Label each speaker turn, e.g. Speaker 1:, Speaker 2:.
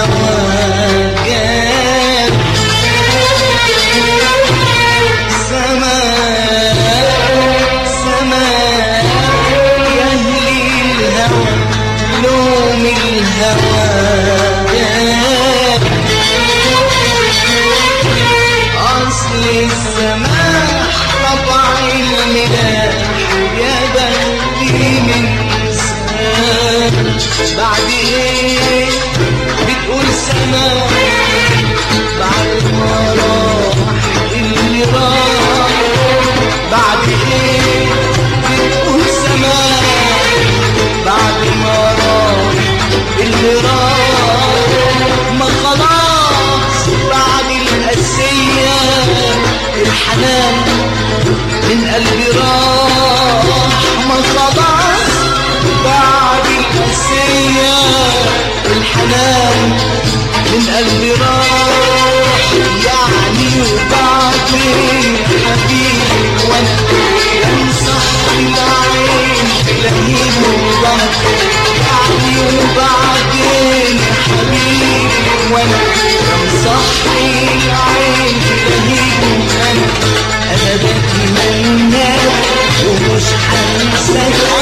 Speaker 1: الهوى جاب سماء سماء يا أهل الهوى لوم الهوى جاب أصل السماح طبع الملاح يا بختي من سماء بعد ايه بتقول سماء بعد ما راح اللي راح بعد ايه بتقول سماء بعد ما راح اللي راح ما خلاص بعد القاسية الحنان من قلبي راح ما خلاص بعد القاسية الحنان من قلبي راح يعني وبعدين حبيبي وانا انصح العين لهيب وانا يعني وبعدين حبيبي وانا انصح العين لهيب انا بتمنى ومش هنساك